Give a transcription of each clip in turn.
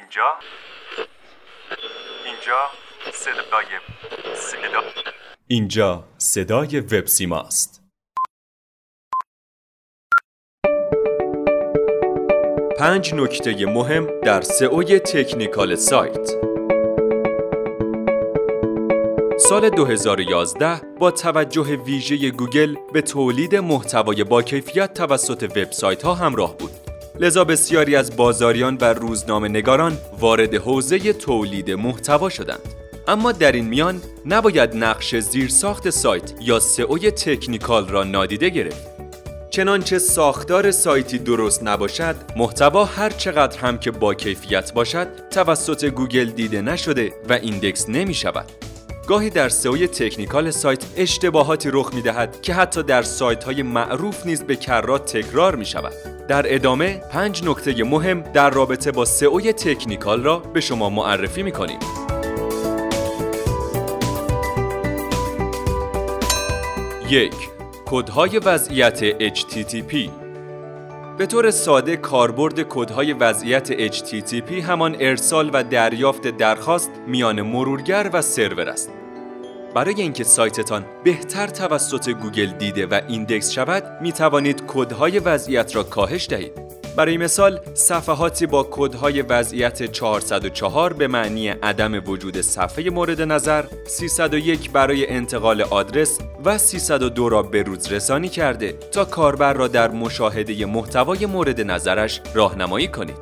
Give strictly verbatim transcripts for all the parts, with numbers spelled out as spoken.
اینجا اینجا صدای صدا اینجا صدای وبسیماست. پنج نکته مهم در سئو تکنیکال سایت. سال دو هزار و یازده با توجه ویژه گوگل به تولید محتوای با کیفیت توسط وبسایت‌ها همراه بود. لذا بسیاری از بازاریان و روزنامه‌نگاران وارد حوزه تولید محتوا شدند. اما در این میان نباید نقش زیرساخت سایت یا سئو تکنیکال را نادیده گرفت. چنانچه ساختار سایتی درست نباشد، محتوا هر چقدر هم که با کیفیت باشد، توسط گوگل دیده نشده و ایندکس نمی شود. گاهی در سئو تکنیکال سایت اشتباهاتی رخ می دهد که حتی در سایت های معروف نیز به کرات تکرار می شود. در ادامه پنج نکته مهم در رابطه با سئو تکنیکال را به شما معرفی می کنیم. یک. کدهای وضعیت اچ تی تی پی. به طور ساده کاربرد کدهای وضعیت اچ تی تی پی همان ارسال و دریافت درخواست میان مرورگر و سرور است. برای اینکه سایتتان بهتر توسط گوگل دیده و ایندکس شود، می توانید کدهای وضعیت را کاهش دهید. برای مثال، صفحاتی با کدهای وضعیت چهارصد و چهار به معنی عدم وجود صفحه مورد نظر، سیصد و یک برای انتقال آدرس و سیصد و دو را به روز رسانی کرده تا کاربر را در مشاهده محتوای مورد نظرش راهنمایی کنید.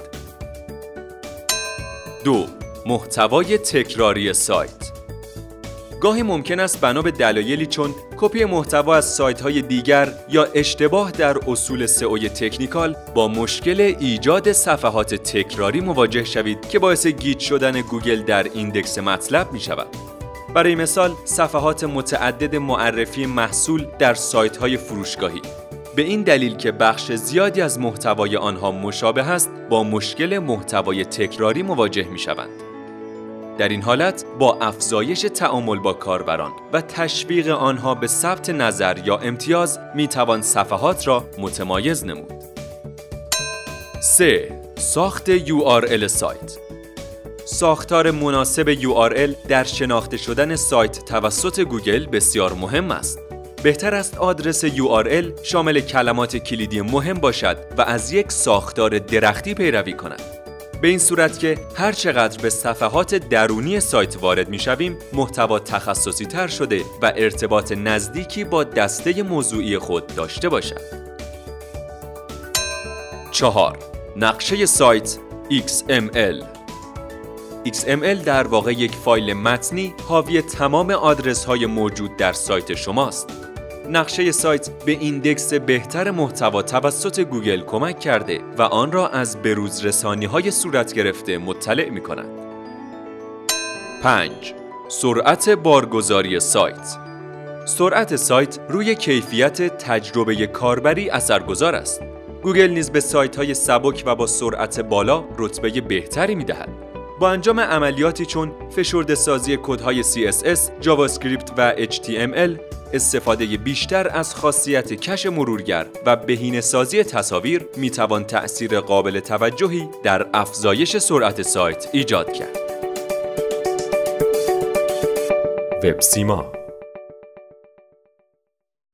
دو. محتوای تکراری سایت. گاهی ممکن است بنا به دلایلی چون کپی محتوا از سایت‌های دیگر یا اشتباه در اصول سئو تکنیکال با مشکل ایجاد صفحات تکراری مواجه شوید که باعث گیج شدن گوگل در ایندکس مطلب می‌شود. برای مثال، صفحات متعدد معرفی محصول در سایت‌های فروشگاهی. به این دلیل که بخش زیادی از محتوای آنها مشابه است، با مشکل محتوای تکراری مواجه می‌شوند. در این حالت با افزایش تعامل با کاربران و تشویق آنها به ثبت نظر یا امتیاز میتوان صفحات را متمایز نمود. سه. ساخت یو آر ال سایت. ساختار مناسب یو آر ال در شناخته شدن سایت توسط گوگل بسیار مهم است. بهتر است آدرس یو آر ال شامل کلمات کلیدی مهم باشد و از یک ساختار درختی پیروی کند. به این صورت که هر چقدر به صفحات درونی سایت وارد می شویم، محتوا تخصصی تر شده و ارتباط نزدیکی با دسته موضوعی خود داشته باشد. چهار. نقشه سایت ایکس ام ال. ایکس ام ال در واقع یک فایل متنی حاوی تمام آدرس‌های موجود در سایت شماست. نقشه سایت به ایندکس بهتر محتوا توسط گوگل کمک کرده و آن را از بروز رسانی‌های صورت گرفته مطلع می‌کند. پنج. سرعت بارگذاری سایت. سرعت سایت روی کیفیت تجربه کاربری اثرگذار است. گوگل نیز به سایت‌های سبک و با سرعت بالا رتبه بهتری می‌دهد. با انجام عملیاتی چون فشرده سازی کدهای سی اس اس، جاوا اسکریپت و اچ تی ام ال، استفاده بیشتر از خاصیت کش مرورگر و بهینه‌سازی تصاویر میتوان تأثیر قابل توجهی در افزایش سرعت سایت ایجاد کرد. وبسیما